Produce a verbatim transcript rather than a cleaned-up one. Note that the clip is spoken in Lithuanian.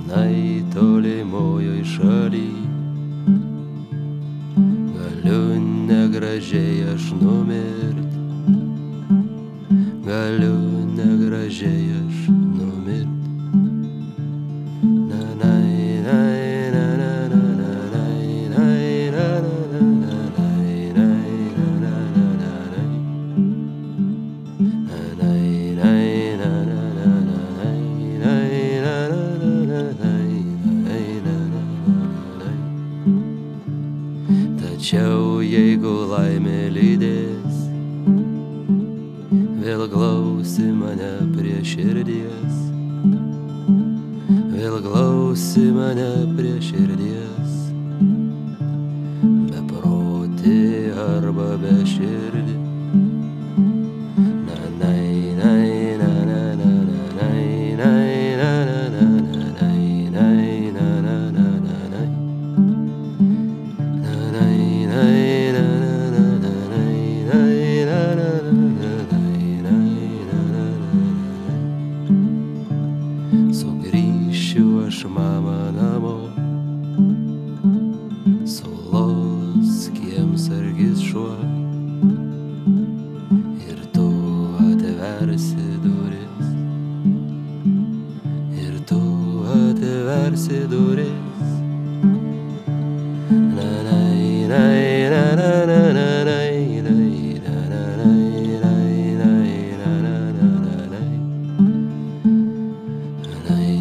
Tenai tolimojoj šaly galiu negražiai aš numirt, galiu negražiai aš numirt. Na nai nai na na na na nai nai na na na na nai nai na na na na nai nai nai na na na na nai nai na na na na nai nai na na na nai. Tačiau jeigu laimė lydės, vėl glausi mane prie širdies, vėl glausi mane prie širdies, beprotį arba beširdį. Na nai nai na na na na nai nai na na na na nai nai na na na na nai na nai nai na na na na nai nai na na na na nai nai na na na na. Sugrįšiu aš mama namo, sulos kiemsargis šuo, ir tu atversi duris, ir tu atversi duris. Na nai nai na na na na nai nai na na nai nai nai na na na na nai nai